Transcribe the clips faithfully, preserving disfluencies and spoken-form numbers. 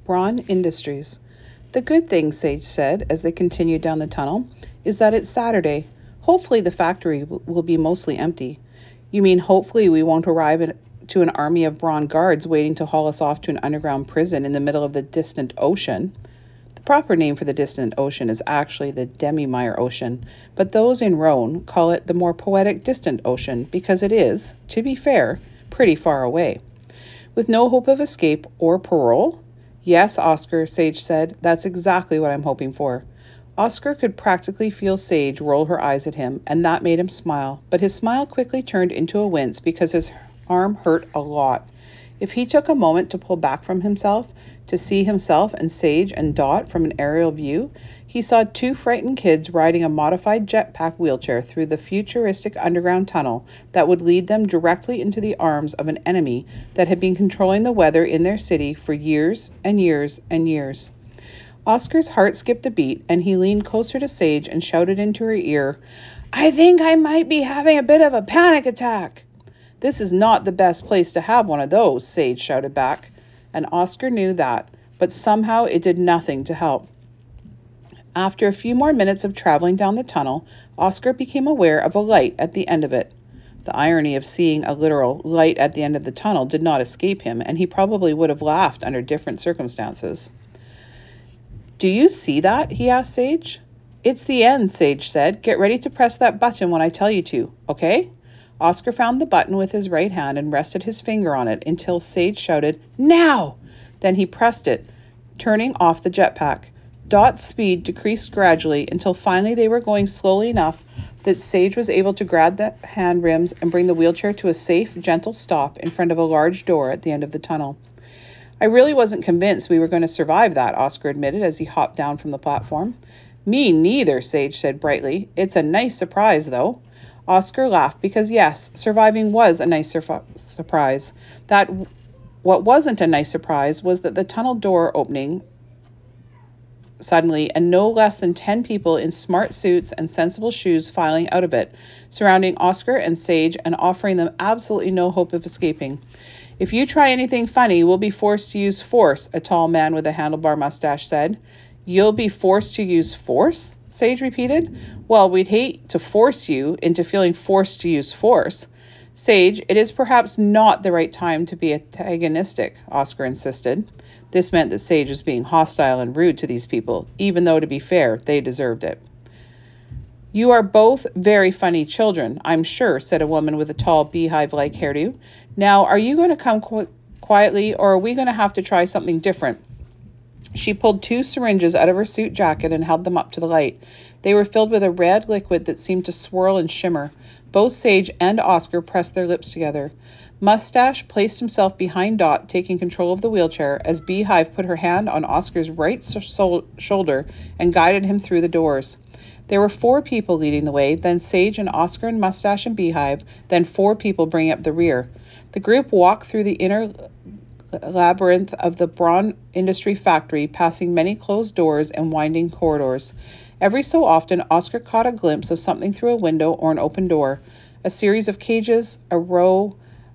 Braun Industries. The good thing, Sage said as they continued down the tunnel, is that it's Saturday. Hopefully the factory will be mostly empty. You mean hopefully we won't arrive at, to an army of Braun guards waiting to haul us off to an underground prison in the middle of the distant ocean? The proper name for the distant ocean is actually the Demi-Meyer Ocean, but those in Rhone call it the more poetic distant ocean because it is, to be fair, pretty far away. With no hope of escape or parole? Yes, Oscar, Sage said. That's exactly what I'm hoping for. Oscar could practically feel Sage roll her eyes at him, and that made him smile, but his smile quickly turned into a wince because his arm hurt a lot. If he took a moment to pull back from himself, to see himself and Sage and Dot from an aerial view, he saw two frightened kids riding a modified jetpack wheelchair through the futuristic underground tunnel that would lead them directly into the arms of an enemy that had been controlling the weather in their city for years and years and years. Oscar's heart skipped a beat, and he leaned closer to Sage and shouted into her ear, "I think I might be having a bit of a panic attack." "This is not the best place to have one of those," Sage shouted back, and Oscar knew that, but somehow it did nothing to help. After a few more minutes of traveling down the tunnel, Oscar became aware of a light at the end of it. The irony of seeing a literal light at the end of the tunnel did not escape him, and he probably would have laughed under different circumstances. "Do you see that?" he asked Sage. "It's the end," Sage said. "Get ready to press that button when I tell you to, okay?" Oscar found the button with his right hand and rested his finger on it until Sage shouted, "Now!" Then he pressed it, turning off the jetpack. Dot's speed decreased gradually until finally they were going slowly enough that Sage was able to grab the hand rims and bring the wheelchair to a safe, gentle stop in front of a large door at the end of the tunnel. "I really wasn't convinced we were going to survive that," Oscar admitted as he hopped down from the platform. "Me neither," Sage said brightly. "It's a nice surprise, though." Oscar laughed because, yes, surviving was a nice sur- surprise. That what wasn't a nice surprise was that the tunnel door opening suddenly, and no less than ten people in smart suits and sensible shoes filing out of it, surrounding Oscar and Sage and offering them absolutely no hope of escaping. "If you try anything funny, we'll be forced to use force," a tall man with a handlebar mustache said. "You'll be forced to use force?" Sage repeated. "Well, we'd hate to force you into feeling forced to use force." "Sage, it is perhaps not the right time to be antagonistic," Oscar insisted. This meant that Sage was being hostile and rude to these people, even though, to be fair, they deserved it. "You are both very funny children, I'm sure," said a woman with a tall beehive-like hairdo. "Now, are you going to come qu- quietly, or are we going to have to try something different?" She pulled two syringes out of her suit jacket and held them up to the light. They were filled with a red liquid that seemed to swirl and shimmer. Both Sage and Oscar pressed their lips together. Mustache placed himself behind Dot, taking control of the wheelchair, as Beehive put her hand on Oscar's right so- shoulder and guided him through the doors. There were four people leading the way, then Sage and Oscar and Mustache and Beehive, then four people bringing up the rear. The group walked through the inner labyrinth of the Braun Industry factory, passing many closed doors and winding corridors. Every so often, Oscar caught a glimpse of something through a window or an open door. A series of cages, a row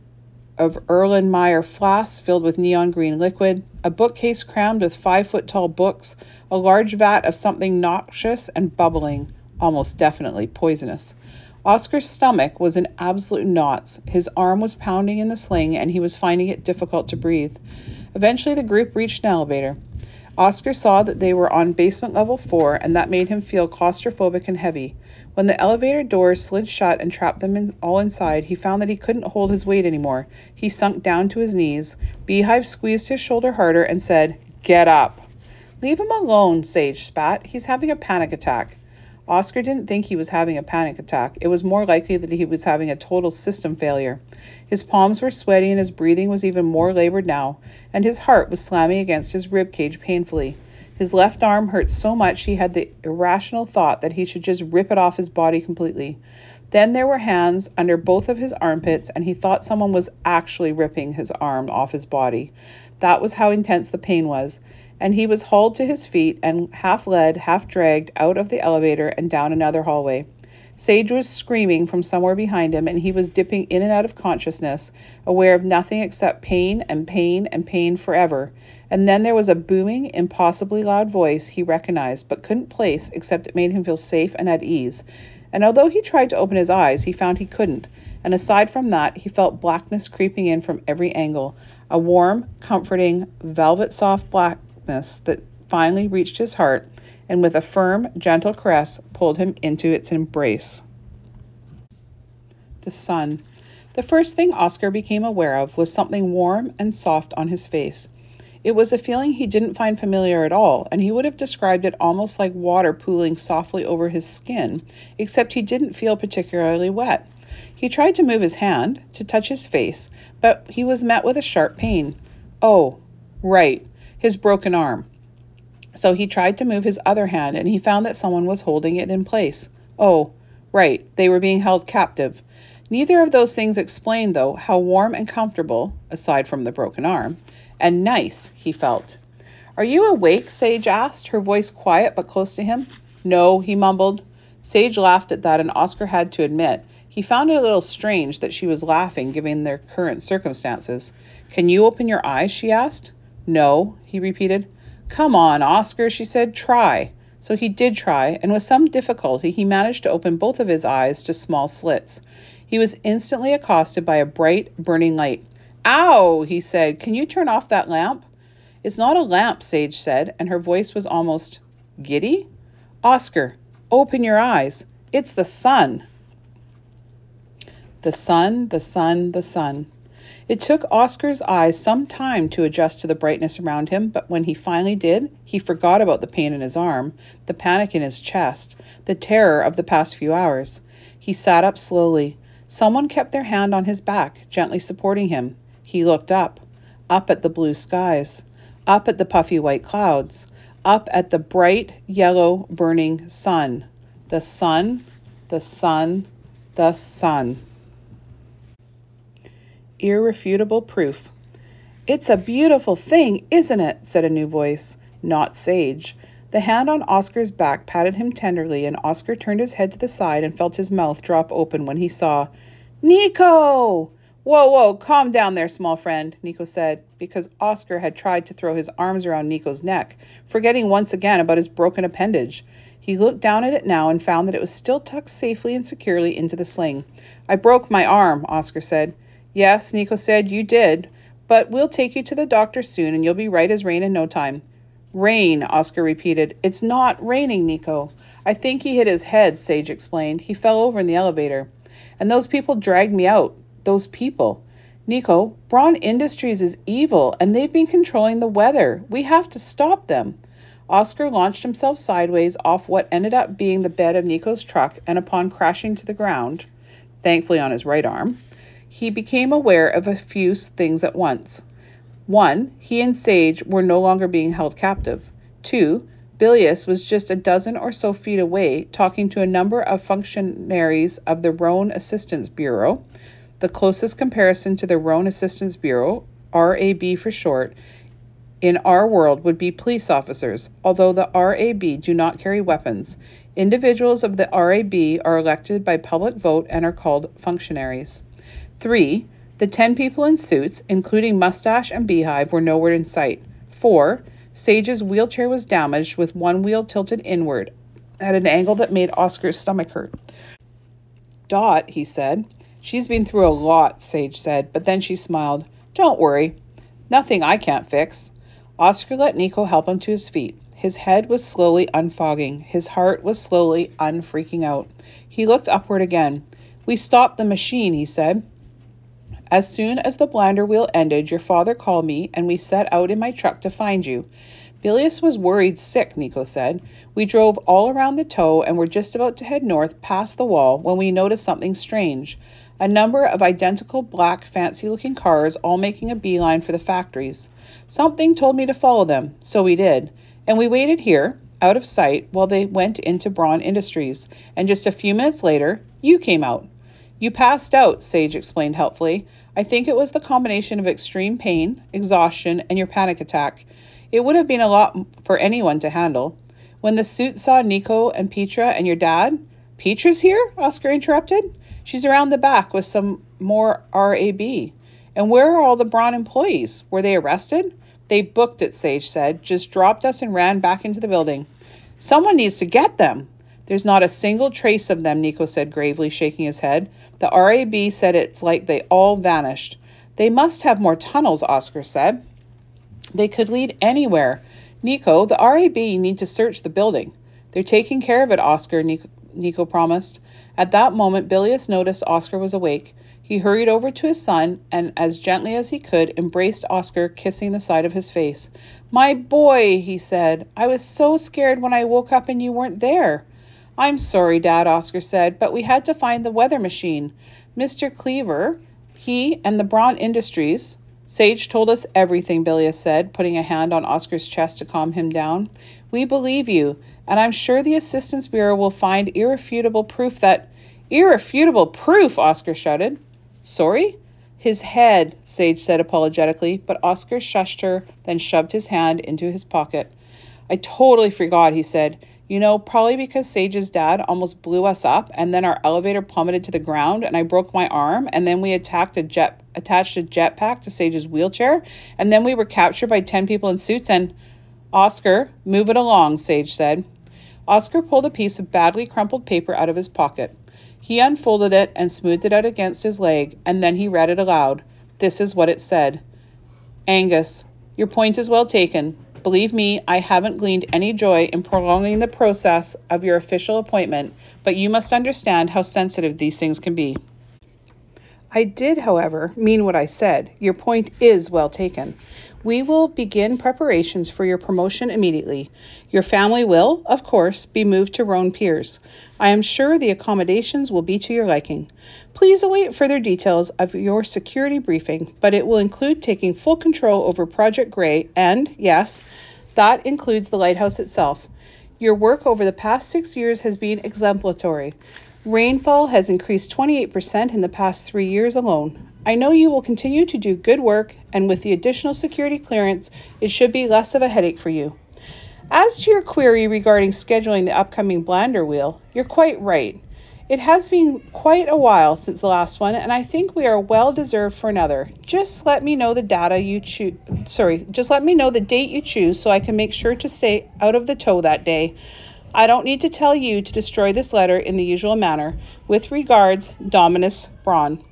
of Erlenmeyer flasks filled with neon green liquid, a bookcase crammed with five-foot-tall books, a large vat of something noxious and bubbling, almost definitely poisonous. Oscar's stomach was in absolute knots. His arm was pounding in the sling, and he was finding it difficult to breathe. Eventually, the group reached an elevator. Oscar saw that they were on basement level four, and that made him feel claustrophobic and heavy. When the elevator doors slid shut and trapped them in, all inside, he found that he couldn't hold his weight anymore. He sunk down to his knees. Beehive squeezed his shoulder harder and said, "Get up." "Leave him alone," Sage spat. "He's having a panic attack." Oscar didn't think he was having a panic attack. It was more likely that he was having a total system failure. His palms were sweaty and his breathing was even more labored now, and his heart was slamming against his rib cage painfully. His left arm hurt so much he had the irrational thought that he should just rip it off his body completely. Then there were hands under both of his armpits, and he thought someone was actually ripping his arm off his body. That was how intense the pain was, and he was hauled to his feet and half led, half dragged out of the elevator and down another hallway. Sage was screaming from somewhere behind him, and he was dipping in and out of consciousness, aware of nothing except pain and pain and pain forever. And then there was a booming, impossibly loud voice he recognized, but couldn't place, except it made him feel safe and at ease. And although he tried to open his eyes, he found he couldn't. And aside from that, he felt blackness creeping in from every angle, a warm, comforting, velvet-soft blackness that finally reached his heart, and with a firm, gentle caress, pulled him into its embrace. The sun. The first thing Oscar became aware of was something warm and soft on his face. It was a feeling he didn't find familiar at all, and he would have described it almost like water pooling softly over his skin, except he didn't feel particularly wet. He tried to move his hand, to touch his face, but he was met with a sharp pain. Oh, right, his broken arm. So he tried to move his other hand, and he found that someone was holding it in place. Oh, right, they were being held captive. Neither of those things explained, though, how warm and comfortable, aside from the broken arm, and nice he felt. Are you awake? Sage asked, her voice quiet but close to him. No, he mumbled. Sage laughed at that, and Oscar had to admit he found it a little strange that she was laughing given their current circumstances. Can you open your eyes? She asked. No, he repeated. Come on, Oscar, she said. Try. So he did try, and with some difficulty he managed to open both of his eyes to small slits. He was instantly accosted by a bright, burning light. Ow, he said. Can you turn off that lamp? It's not a lamp, Sage said, and her voice was almost giddy. Oscar, open your eyes. It's the sun. The sun, the sun, the sun. It took Oscar's eyes some time to adjust to the brightness around him, but when he finally did, he forgot about the pain in his arm, the panic in his chest, the terror of the past few hours. He sat up slowly. Someone kept their hand on his back, gently supporting him. He looked up, up at the blue skies, up at the puffy white clouds, up at the bright, yellow, burning sun. The sun, the sun, the sun. Irrefutable proof. It's a beautiful thing, isn't it? Said a new voice. Not Sage. The hand on Oscar's back patted him tenderly, and Oscar turned his head to the side and felt his mouth drop open when he saw Nico! Whoa, whoa, calm down there, small friend, Nico said, because Oscar had tried to throw his arms around Nico's neck, forgetting once again about his broken appendage. He looked down at it now and found that it was still tucked safely and securely into the sling. I broke my arm, Oscar said. Yes, Nico said, you did, but we'll take you to the doctor soon and you'll be right as rain in no time. Rain, Oscar repeated. It's not raining, Nico. I think he hit his head, Sage explained. He fell over in the elevator. And those people dragged me out. Those people. Nico, Braun Industries is evil, and they've been controlling the weather. We have to stop them. Oscar launched himself sideways off what ended up being the bed of Nico's truck, and upon crashing to the ground, thankfully on his right arm, he became aware of a few things at once. One, he and Sage were no longer being held captive. Two, Bilius was just a dozen or so feet away talking to a number of functionaries of the Rhone Assistance Bureau. The closest comparison to the Rhone Assistance Bureau, R A B for short, in our world would be police officers, although the R A B do not carry weapons. Individuals of the R A B are elected by public vote and are called functionaries. Three, the ten people in suits, including Mustache and Beehive, were nowhere in sight. Four, Sage's wheelchair was damaged with one wheel tilted inward at an angle that made Oscar's stomach hurt. Dot, he said. She's been through a lot, Sage said, but then she smiled. Don't worry. Nothing I can't fix. Oscar let Nico help him to his feet. His head was slowly unfogging. His heart was slowly unfreaking out. He looked upward again. We stopped the machine, he said. As soon as the blinder wheel ended, your father called me, and we set out in my truck to find you. Bilius was worried sick, Nico said. We drove all around the toe and were just about to head north past the wall when we noticed something strange. A number of identical black, fancy-looking cars all making a beeline for the factories. Something told me to follow them, so we did. And we waited here, out of sight, while they went into Braun Industries. And just a few minutes later, you came out. You passed out, Sage explained helpfully. I think it was the combination of extreme pain, exhaustion, and your panic attack. It would have been a lot for anyone to handle. When the suit saw Nico and Petra and your dad, Petra's here? Oscar interrupted. She's around the back with some more R A B. And where are all the Braun employees? Were they arrested? They booked it, Sage said, just dropped us and ran back into the building. Someone needs to get them. There's not a single trace of them, Nico said gravely, shaking his head. The R A B said it's like they all vanished. They must have more tunnels, Oscar said. They could lead anywhere. Nico, the R A B need to search the building. They're taking care of it, Oscar, Nico, Nico promised. At that moment, Bilius noticed Oscar was awake. He hurried over to his son and, as gently as he could, embraced Oscar, kissing the side of his face. My boy, he said. I was so scared when I woke up and you weren't there. I'm sorry, Dad, Oscar said, but we had to find the weather machine. Mister Cleaver, he and the Braun Industries... Sage told us everything, Bilius said, putting a hand on Oscar's chest to calm him down. We believe you, and I'm sure the Assistance Bureau will find irrefutable proof that... Irrefutable proof, Oscar shouted. Sorry? His head, Sage said apologetically, but Oscar shushed her, then shoved his hand into his pocket. I totally forgot, he said. You know, probably because Sage's dad almost blew us up, and then our elevator plummeted to the ground, and I broke my arm, and then we attacked a jet, attached a jetpack to Sage's wheelchair, and then we were captured by ten people in suits, and... Oscar, move it along, Sage said. Oscar pulled a piece of badly crumpled paper out of his pocket. He unfolded it and smoothed it out against his leg, and then he read it aloud. This is what it said. Angus, your point is well taken. Believe me, I haven't gleaned any joy in prolonging the process of your official appointment, but you must understand how sensitive these things can be. I did, however, mean what I said. Your point is well taken. We will begin preparations for your promotion immediately. Your family will, of course, be moved to Roan Piers. I am sure the accommodations will be to your liking. Please await further details of your security briefing, but it will include taking full control over Project Grey, and, yes, that includes the lighthouse itself. Your work over the past six years has been exemplary. Rainfall has increased twenty-eight percent in the past three years alone. I know you will continue to do good work, and with the additional security clearance, it should be less of a headache for you. As to your query regarding scheduling the upcoming Blander Wheel, you're quite right. It has been quite a while since the last one, and I think we are well deserved for another. Just let me know the data you choose. Sorry, just let me know the date you choose so I can make sure to stay out of the tow that day. I don't need to tell you to destroy this letter in the usual manner. With regards, Dominus Braun.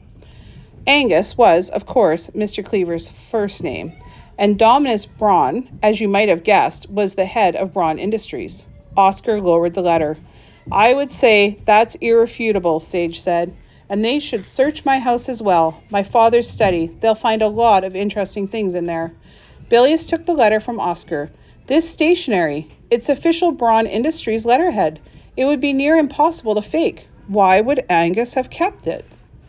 Angus was, of course, Mister Cleaver's first name, and Dominus Braun, as you might have guessed, was the head of Braun Industries. Oscar lowered the letter. I would say that's irrefutable, Sage said, and they should search my house as well, my father's study. They'll find a lot of interesting things in there. Bilius took the letter from Oscar. This stationery, it's official Braun Industries letterhead. It would be near impossible to fake. Why would Angus have kept it?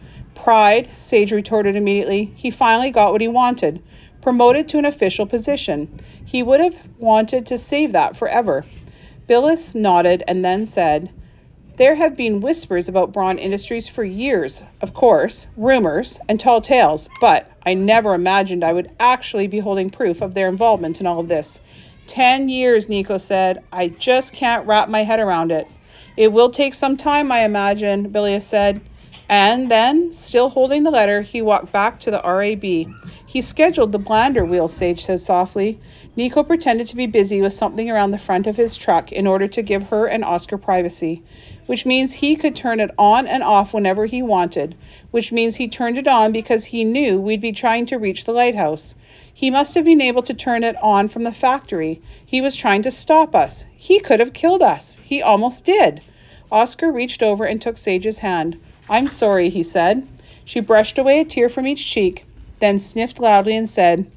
Pride, Sage retorted immediately. He finally got what he wanted. Promoted to an official position. He would have wanted to save that forever. Bilius nodded and then said, There have been whispers about Braun Industries for years, of course, rumors and tall tales, but I never imagined I would actually be holding proof of their involvement in all of this. Ten years, Nico said. I just can't wrap my head around it. It will take some time, I imagine, Bilius said. And then, still holding the letter, he walked back to the R A B. He scheduled the Blander Wheel, Sage said softly. Nico pretended to be busy with something around the front of his truck in order to give her and Oscar privacy, which means he could turn it on and off whenever he wanted, which means he turned it on because he knew we'd be trying to reach the lighthouse. He must have been able to turn it on from the factory. He was trying to stop us. He could have killed us. He almost did. Oscar reached over and took Sage's hand. I'm sorry, he said. She brushed away a tear from each cheek, then sniffed loudly and said,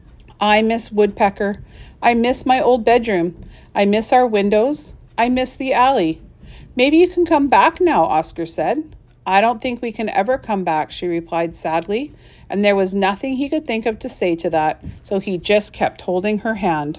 I miss Woodpecker. I miss my old bedroom. I miss our windows. I miss the alley. Maybe you can come back now, Oscar said. I don't think we can ever come back, she replied sadly, and there was nothing he could think of to say to that, so he just kept holding her hand.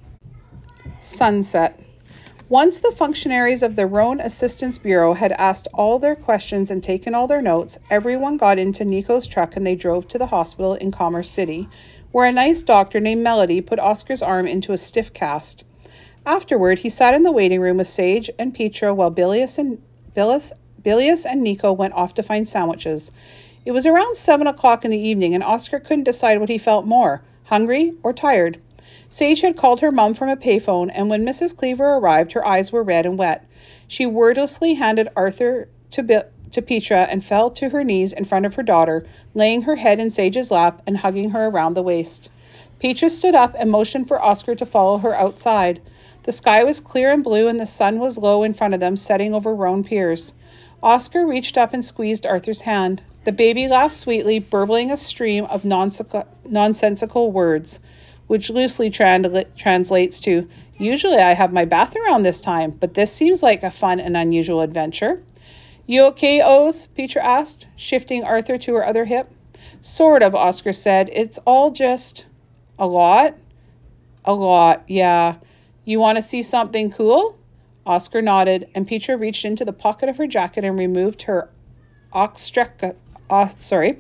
Sunset. Once the functionaries of the Roan Assistance Bureau had asked all their questions and taken all their notes, everyone got into Nico's truck and they drove to the hospital in Commerce City, where a nice doctor named Melody put Oscar's arm into a stiff cast. Afterward, he sat in the waiting room with Sage and Petra while Bilius and Billis, Bilius and Nico went off to find sandwiches. It was around seven o'clock in the evening, and Oscar couldn't decide what he felt more, hungry or tired. Sage had called her mom from a payphone, and when Missus Cleaver arrived, her eyes were red and wet. She wordlessly handed Arthur to, Bi- to Petra and fell to her knees in front of her daughter, laying her head in Sage's lap and hugging her around the waist. Petra stood up and motioned for Oscar to follow her outside. The sky was clear and blue, and the sun was low in front of them, setting over Roan Piers. Oscar reached up and squeezed Arthur's hand. The baby laughed sweetly, burbling a stream of nonsensical words, which loosely trans- translates to, "Usually I have my bath around this time, but this seems like a fun and unusual adventure." "You okay, Oz?" Petra asked, shifting Arthur to her other hip. "Sort of," Oscar said. "It's all just..." "A lot?" "A lot, yeah. You want to see something cool?" Oscar nodded, and Petra reached into the pocket of her jacket and removed her oxstreca, uh, sorry,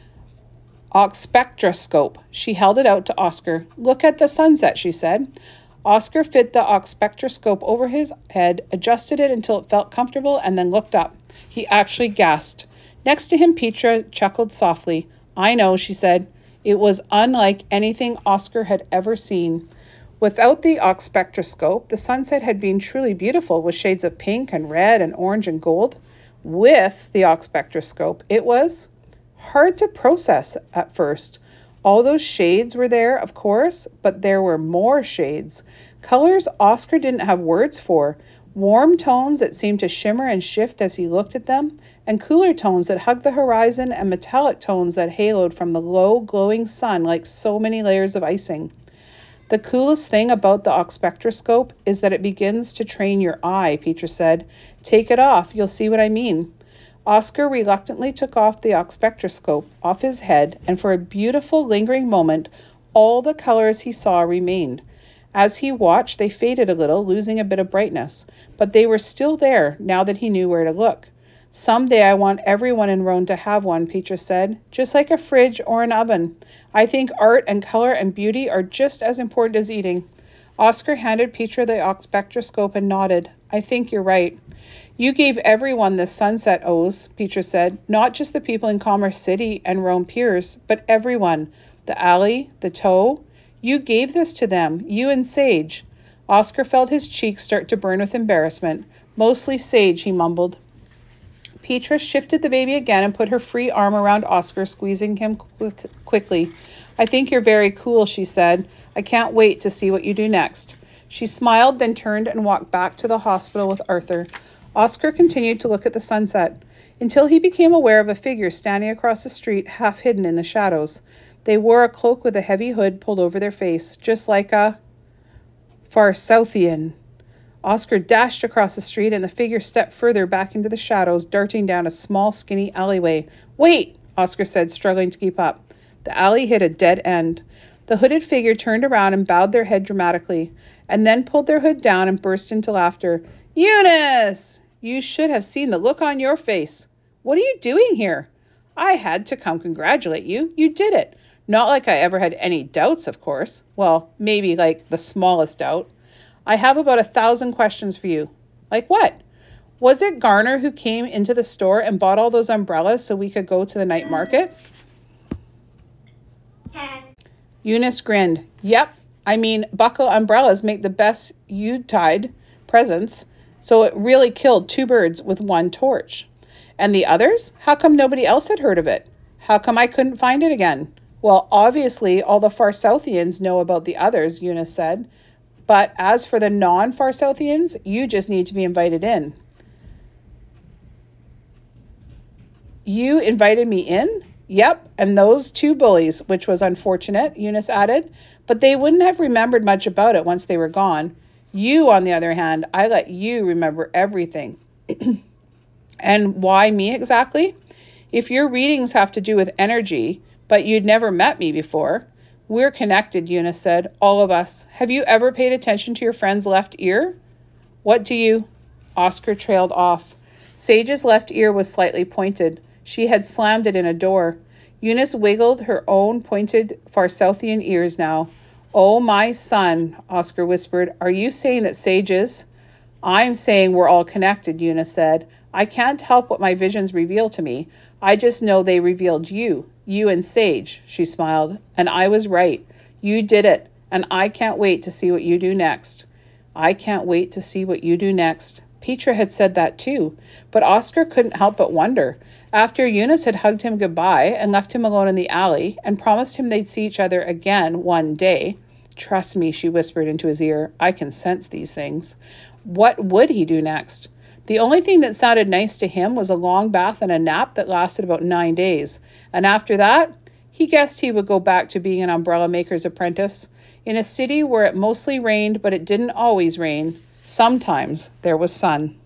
oxspectroscope. She held it out to Oscar. "Look at the sunset," she said. Oscar fit the oxspectroscope over his head, adjusted it until it felt comfortable, and then looked up. He actually gasped. Next to him, Petra chuckled softly. "I know," she said. It was unlike anything Oscar had ever seen. Without the oxspectroscope, the sunset had been truly beautiful, with shades of pink and red and orange and gold. With the oxspectroscope, it was hard to process at first. All those shades were there, of course, but there were more shades. Colors Oscar didn't have words for. Warm tones that seemed to shimmer and shift as he looked at them, and cooler tones that hugged the horizon, and metallic tones that haloed from the low, glowing sun like so many layers of icing. "The coolest thing about the oxspectroscope is that it begins to train your eye," Petra said. "Take it off, you'll see what I mean." Oscar reluctantly took off the oxspectroscope off his head, and for a beautiful, lingering moment, all the colors he saw remained. As he watched, they faded a little, losing a bit of brightness, but they were still there now that he knew where to look. "Someday I want everyone in Roan to have one," Petra said, "just like a fridge or an oven. I think art and color and beauty are just as important as eating." Oscar handed Petra the oxspectroscope and nodded. "I think you're right." "You gave everyone this sunset, Oz," Petra said. "Not just the people in Commerce City and Roan Piers, but everyone. The alley, the toe. You gave this to them, you and Sage." Oscar felt his cheeks start to burn with embarrassment. "Mostly Sage," he mumbled. Petra shifted the baby again and put her free arm around Oscar, squeezing him quick, quickly. "I think you're very cool," she said. "I can't wait to see what you do next." She smiled, then turned and walked back to the hospital with Arthur. Oscar continued to look at the sunset until he became aware of a figure standing across the street, half hidden in the shadows. They wore a cloak with a heavy hood pulled over their face, just like a Farsouthian. Oscar dashed across the street, and the figure stepped further back into the shadows, darting down a small, skinny alleyway. "Wait!" Oscar said, struggling to keep up. The alley hit a dead end. The hooded figure turned around and bowed their head dramatically, and then pulled their hood down and burst into laughter. "Eunice! You should have seen the look on your face. What are you doing here?" "I had to come congratulate you. You did it. Not like I ever had any doubts, of course. Well, maybe like the smallest doubt. I have about a thousand questions for you." "Like what?" "Was it Garner who came into the store and bought all those umbrellas so we could go to the night market?" Eunice grinned. "Yep. I mean, buckle umbrellas make the best Yuletide presents, so it really killed two birds with one torch." "And the others? How come nobody else had heard of it? How come I couldn't find it again?" "Well, obviously all the Farsouthians know about the others," Eunice said. "But as for the non-Farsouthians, you just need to be invited in." "You invited me in?" "Yep, and those two bullies," which was unfortunate, Eunice added, "but they wouldn't have remembered much about it once they were gone. You, on the other hand, I let you remember everything." "And why me exactly?" "If your readings have to do with energy, but you'd never met me before." "We're connected," Eunice said. "All of us. Have you ever paid attention to your friend's left ear?" "What do you..." Oscar trailed off. Sage's left ear was slightly pointed. She had slammed it in a door. Eunice wiggled her own pointed Farsouthian ears now. "Oh, my son," Oscar whispered, "are you saying that Sage is..." I'm saying we're all connected, Eunice said. I can't help what my visions reveal to me. I just know they revealed you, you and Sage, she smiled. And I was right. You did it, and I can't wait to see what you do next. I can't wait to see what you do next. Petra had said that too, but Oscar couldn't help but wonder. After Eunice had hugged him goodbye and left him alone in the alley and promised him they'd see each other again one day, trust me, she whispered into his ear, I can sense these things. What would he do next? The only thing that sounded nice to him was a long bath and a nap that lasted about nine days. And after that, he guessed he would go back to being an umbrella maker's apprentice. In a city where it mostly rained, but it didn't always rain, sometimes there was sun.